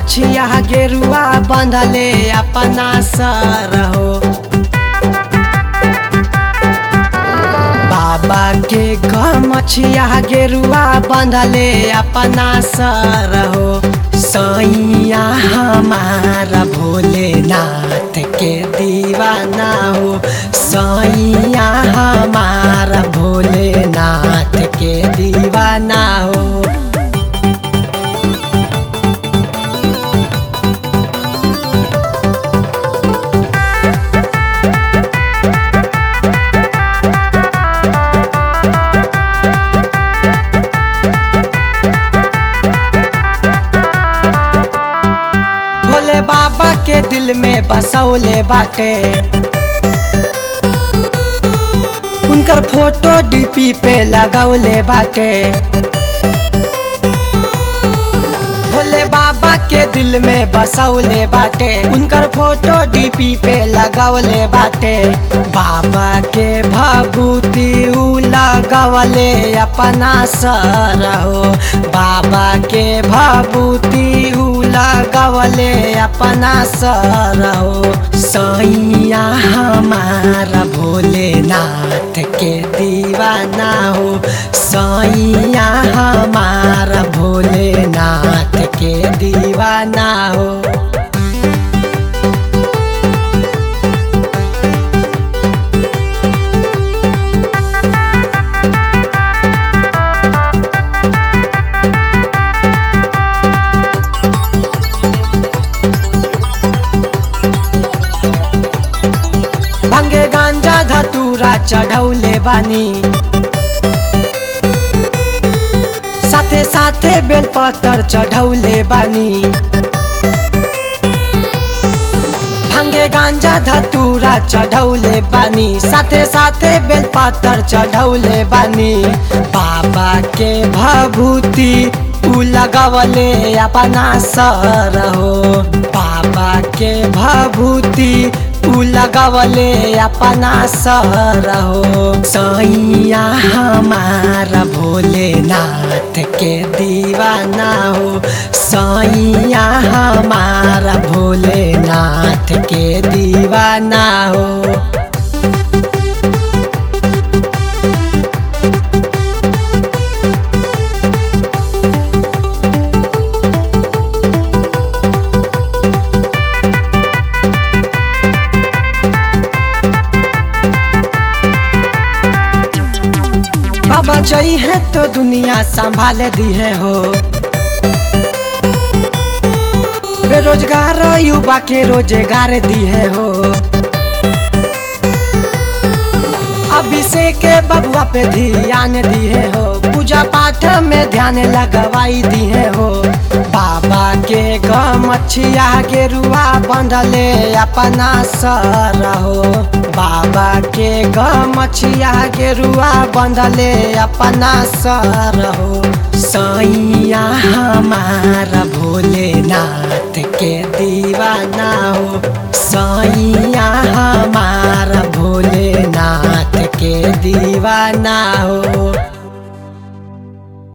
मछिया गेरुआ बंधले अपना सर हो। बाबा के मछिया गेरुआ बंधले अपना सर हो। सैया हमारा भोलेनाथ के दीवाना हो। सैया हमारा भोलेनाथ के दीवाना हो। भोले बाबा के दिल में बसौले बाटे, उनकर फोटो डीपी पे लगौले बाटे। भोले बाबा के दिल में बसौले बाटे, उनकर फोटो डीपी पे लगौले बाटे। बाबा के भभूति लगवले अपना सर हो। बाबा के भभूति लगवले अपना सर हो। सैया हमारा भोलेनाथ के दीवाना हो। सैया हमारा भोलेनाथ के दीवाना हो। भांगे गांजा धतूरा चढ़ौले बानी, साथे साथे बेलपत्र चढ़ौले बानी। भांगे गांजा धतूरा चढ़ौले बानी, साथे साथे बेलपत्र चढ़ौले बानी। बाबा के भभूति लगवले अपना सर हो। बाबा के भभूति लगवले अपना सर हो। सैया हमारा भोलेनाथ के दीवाना हो। सैया हमारा भोलेनाथ के दीवाना हो। बाबा जई है तो दुनिया संभाल दी है हो। बेरोजगार युवा के रोजगार दी है हो। अभिषेक के बबुआ पे ध्यान दी है हो। पूजा पाठ में ध्यान लगवाई दी है हो। बाबा के मछिया गेरुआ बंधले अपना सर हो। बाबा के मछिया गेरुआ बंधले अपना सर हो। सैया हमारा भोलेनाथ के दीवाना हो। सैया हमारा भोलेनाथ के दीवाना हो।